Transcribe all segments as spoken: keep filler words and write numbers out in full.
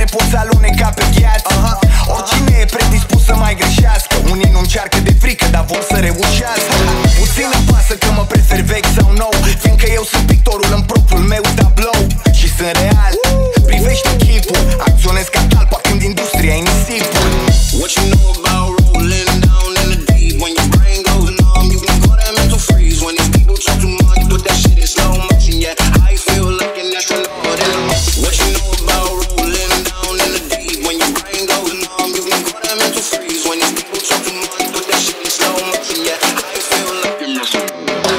poți aluneca pe gheață. Oricine e predispus să mai greșească. Unii nu încearcă de frică, dar vor să reușească. Puțin îmi pasă că mă prefer vechi sau nou, fiindcă eu sunt pictorul în propriul meu tablou. Și sunt real, privește chipul, acționez ca talpa când industria e nisipul. What you know about rolling down in the deep? When your brain goes numb, you can call that mental freeze. When these people talk too much, put that shit in slow motion. Yeah, I feel like an astronaut in a. What you know about rolling down in the deep? When your brain goes numb, you can call that mental freeze. When these people talk too much, put that shit in slow motion. Yeah, I feel like an astronaut.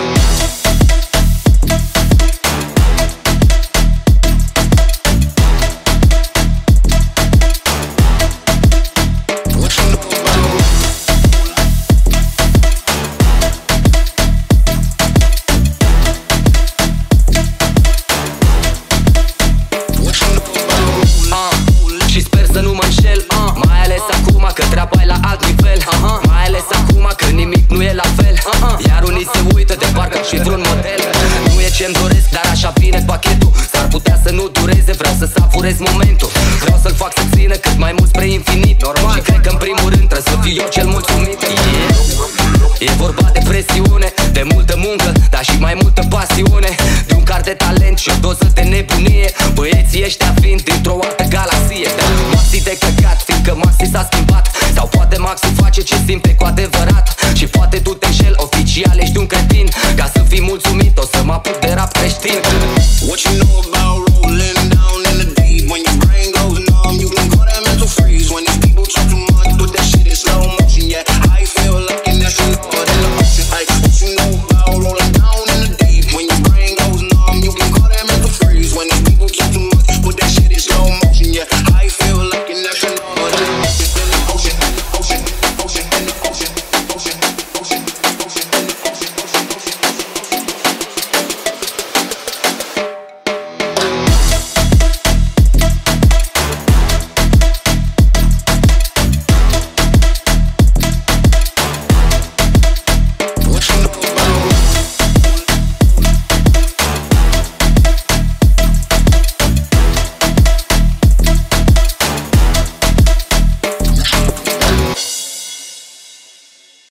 Și vreun model. Nu e ce-mi doresc, dar așa vine pachetul. S-ar putea să nu dureze, vreau să savurez momentul. Vreau să-l fac să țină cât mai mult spre infinit. Normal. Și cred că în primul rând trebuie să fiu eu cel mulțumit. yeah. E vorba de presiune, de multă muncă, dar și mai multă pasiune. De un car de talent și o doză de nebunie. Băieții ăștia vin dintr-o altă galaxie. Dar Maxi de căcat, fiindcă Maxi s-a schimbat. Sau poate Maxi face ce simte cu adevărat. Și poate tu te înșel, oficial ești un cretin. Ca să fii mulțumit, o să mă apuc de rap creștin. What you know about